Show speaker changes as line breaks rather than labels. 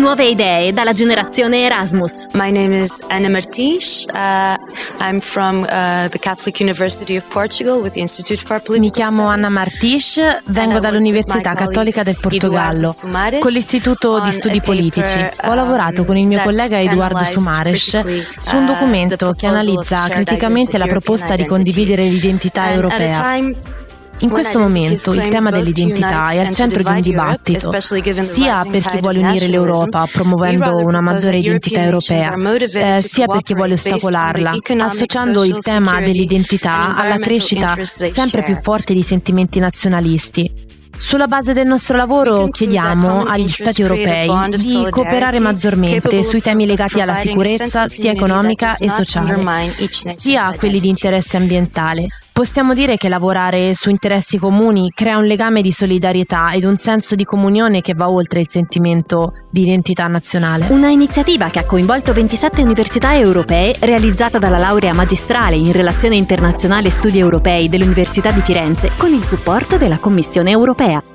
Nuove idee dalla generazione Erasmus.
My name is Ana Martins. I'm from the Catholic University of Portugal with the Institute for Political
Mi chiamo Ana Martins, vengo dall'Università Cattolica del Portogallo con l'Istituto di Studi Politici. Ho lavorato con il mio collega Eduardo Sumares su un documento che analizza criticamente la proposta di condividere l'identità europea. In questo momento il tema dell'identità è al centro di un dibattito, sia per chi vuole unire l'Europa promuovendo una maggiore identità europea, sia per chi vuole ostacolarla, associando il tema dell'identità alla crescita sempre più forte di sentimenti nazionalisti. Sulla base del nostro lavoro chiediamo agli Stati europei di cooperare maggiormente sui temi legati alla sicurezza sia economica e sociale, sia quelli di interesse ambientale. Possiamo dire che lavorare su interessi comuni crea un legame di solidarietà ed un senso di comunione che va oltre il sentimento di identità nazionale.
Una iniziativa che ha coinvolto 27 università europee, realizzata dalla laurea magistrale in Relazione Internazionale e Studi Europei dell'Università di Firenze con il supporto della Commissione europea.